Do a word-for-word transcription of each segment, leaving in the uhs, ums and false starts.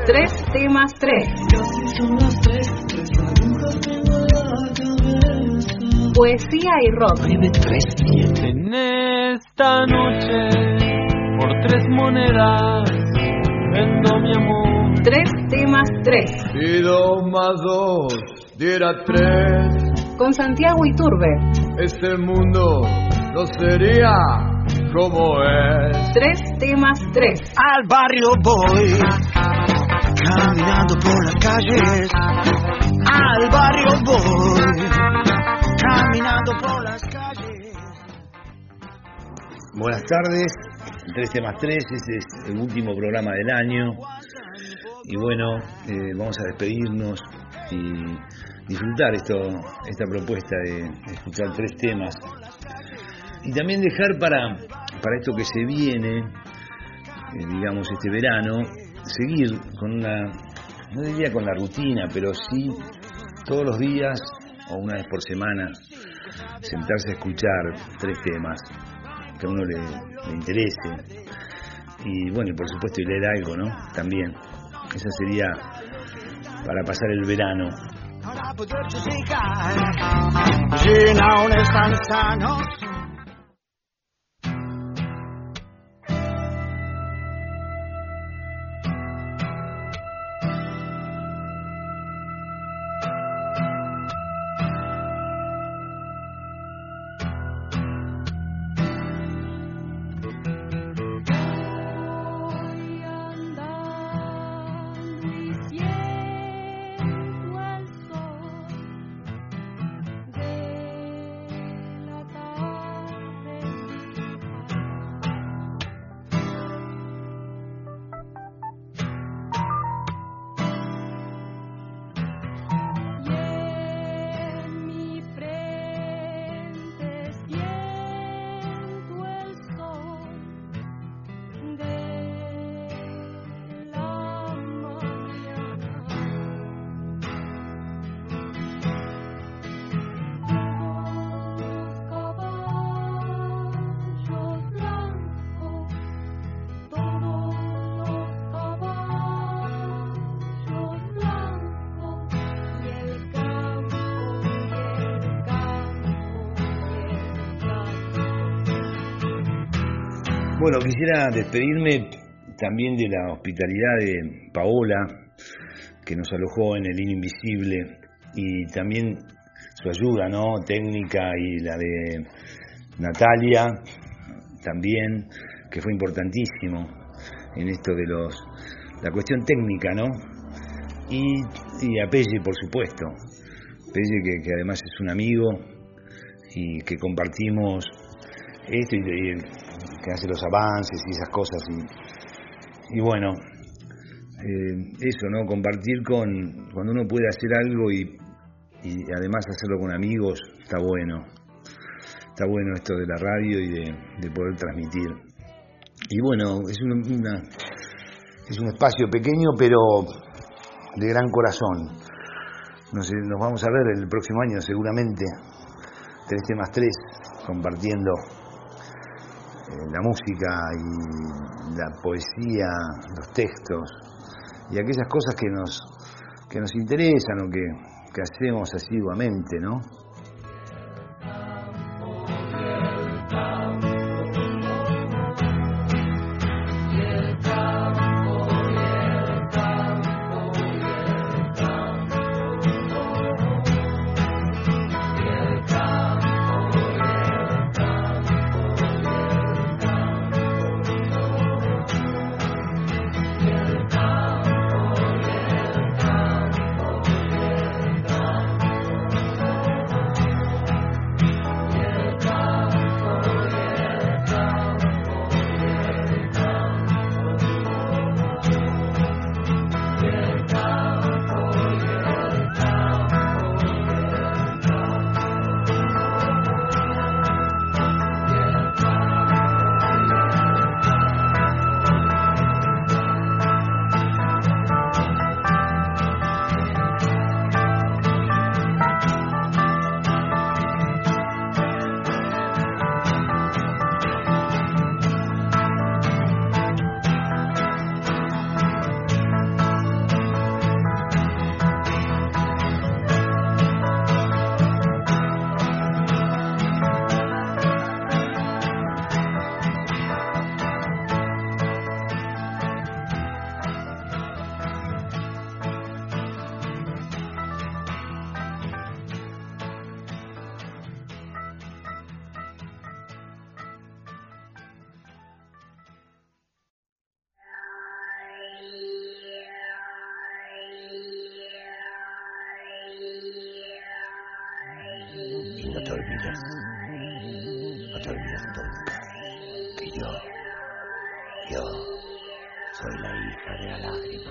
Tres temas tres. Poesía y rock. En esta noche, por tres monedas, vendo mi amor. Tres temas tres. Si dos más dos diera tres, con Santiago Iturbe. este mundo no sería como es. Tres temas tres. Al barrio voy, caminando por las calles. Al barrio voy, caminando por las calles. Buenas tardes, Tres temas tres, este es el último programa del año. Y bueno, eh, vamos a despedirnos y disfrutar esto, esta propuesta de escuchar tres temas. Y también dejar para, para esto que se viene, eh, digamos este verano, seguir con una, no diría con la rutina, pero sí todos los días o una vez por semana, sentarse a escuchar tres temas que a uno le, le interese. Y bueno, y por supuesto y leer algo, ¿no? También. Esa sería para pasar el verano. Para poder llegar, aún están sanos. Bueno, quisiera despedirme también de la hospitalidad de Paola, que nos alojó en el Inn Invisible, y también su ayuda, ¿no?, técnica, y la de Natalia también, que fue importantísimo en esto de los la cuestión técnica, ¿no? Y, y a Pelle, por supuesto. Pelle, que, que además es un amigo y que compartimos esto, y, y que hace los avances y esas cosas. Y, y bueno, eh, eso, ¿no? Compartir con, cuando uno puede hacer algo y, y además hacerlo con amigos, está bueno. Está bueno esto de la radio y de, de poder transmitir. Y bueno, es una, una es un espacio pequeño pero de gran corazón. No sé, nos vamos a ver el próximo año seguramente, Tres temas tres, compartiendo eh, la música y la poesía, los textos y aquellas cosas que nos que nos interesan o que, que hacemos asiduamente, ¿no? Soy la hija de la lágrima.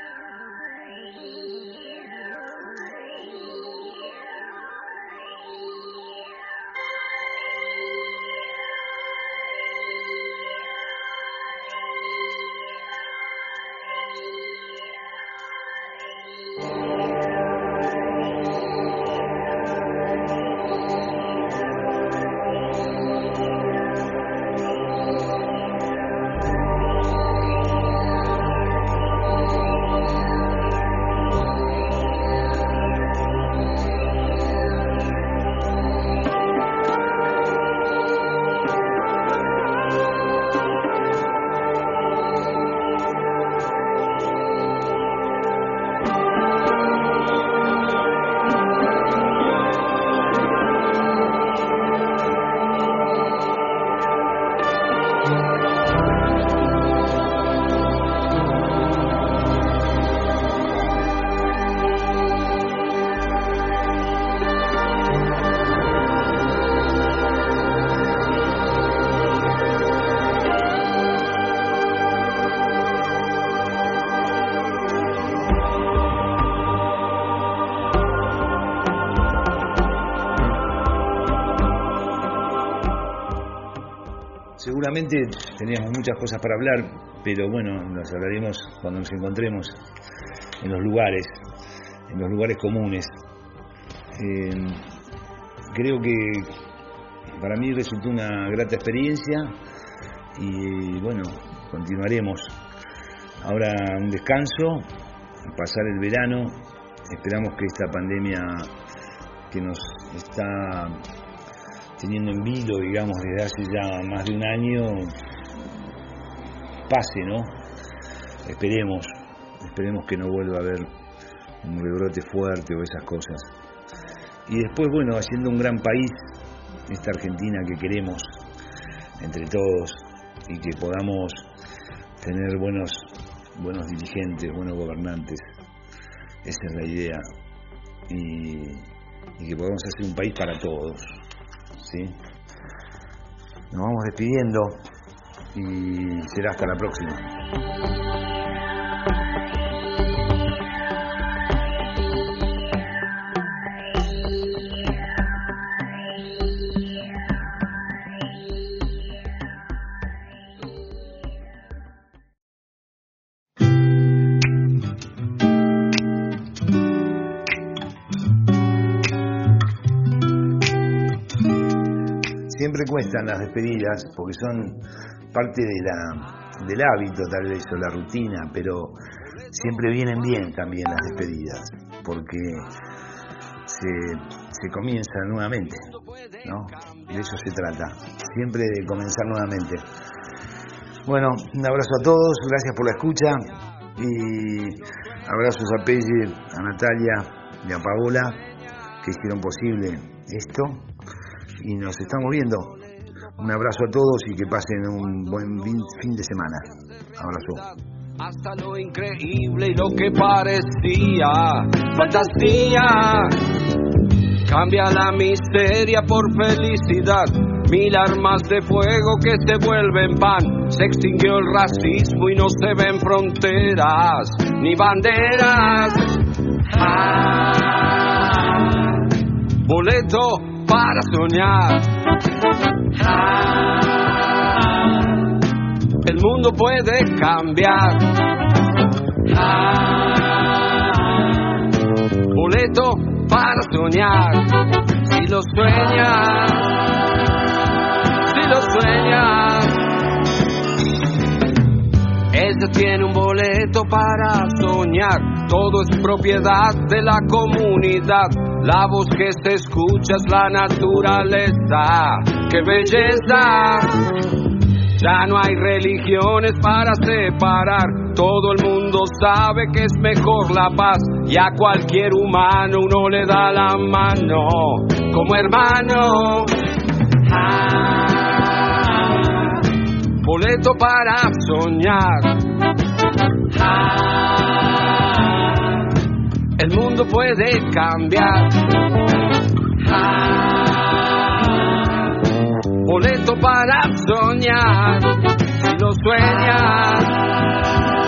Seguramente teníamos muchas cosas para hablar, pero bueno, las hablaremos cuando nos encontremos en los lugares, en los lugares comunes. Eh, creo que para mí resultó una grata experiencia y bueno, continuaremos. Ahora un descanso, pasar el verano, esperamos que esta pandemia que nos está teniendo en vilo, digamos, desde hace ya más de un año, pase, ¿no? Esperemos, esperemos que no vuelva a haber un rebrote fuerte o esas cosas. Y después, bueno, haciendo un gran país, esta Argentina que queremos entre todos y que podamos tener buenos, buenos dirigentes, buenos gobernantes. Esa es la idea. Y, y que podamos hacer un país para todos. ¿Sí? Nos vamos despidiendo y será hasta la próxima. Siempre cuestan las despedidas porque son parte de la, del hábito tal vez o la rutina, pero siempre vienen bien también las despedidas porque se, se comienza nuevamente, ¿no? De eso se trata, siempre de comenzar nuevamente. Bueno, un abrazo a todos, gracias por la escucha y abrazos a Pelle, a Natalia y a Paola que hicieron posible esto. Y nos estamos viendo. Un abrazo a todos y que pasen un buen fin de semana. Abrazo. Hasta lo increíble y lo que parecía fantasía. Cambia la miseria por felicidad. Mil armas de fuego que se vuelven pan. Se extinguió el racismo y no se ven fronteras ni banderas. Ah, boleto para soñar. Ah, el mundo puede cambiar. Ah, boleto para soñar. Si lo sueñas, si lo sueñas. Ella tiene un boleto para soñar. Todo es propiedad de la comunidad. La voz que se escucha es la naturaleza. ¡Qué belleza! Ya no hay religiones para separar. Todo el mundo sabe que es mejor la paz. Y a cualquier humano uno le da la mano como hermano. Ah, boleto para soñar. Ah, el mundo puede cambiar. Ah, boleto para soñar. Si lo sueñas.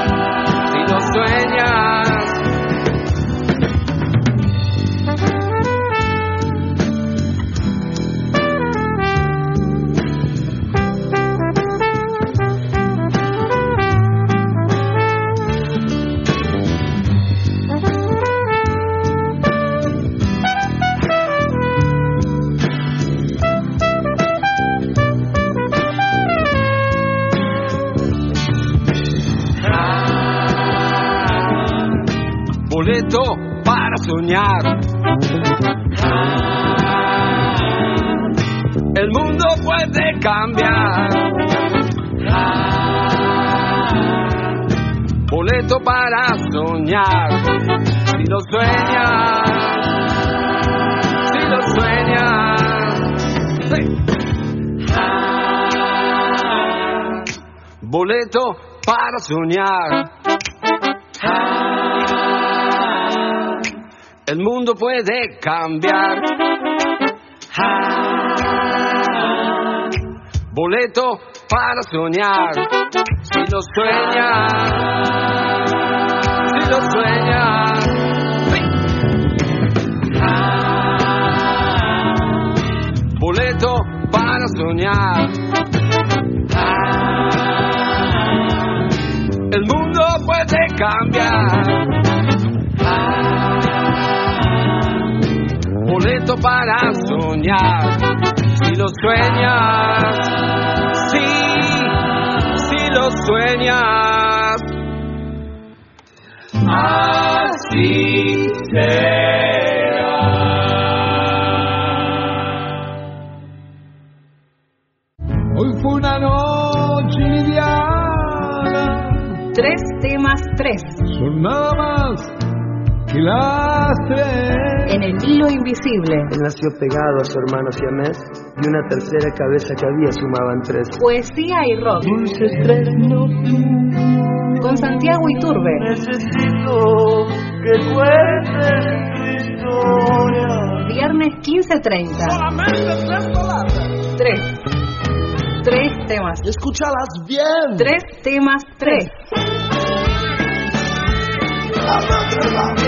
boleto para soñar. El mundo puede cambiar. Boleto para soñar. Si lo sueñas, si lo sueñas, sí. Boleto para soñar. El mundo puede cambiar. Boleto para soñar. Si lo sueñas, si lo sueñas, sí. Boleto para soñar. El mundo puede cambiar. Boleto para soñar. Si lo sueñas, sí, si lo sueñas, así será. Hoy fue una noche liviana. Tres temas, tres. Son nada más que las tres. En el hilo invisible. Él nació pegado a su hermano siamés y una tercera cabeza que había sumaban tres. Poesía y rock. Dulces tres no. Con Santiago Iturbe. Necesito que cuentes tu historia. Viernes quince treinta. Solamente tres palabras. Tres. Tres temas. Escúchalas bien. Tres temas, tres. Habla de la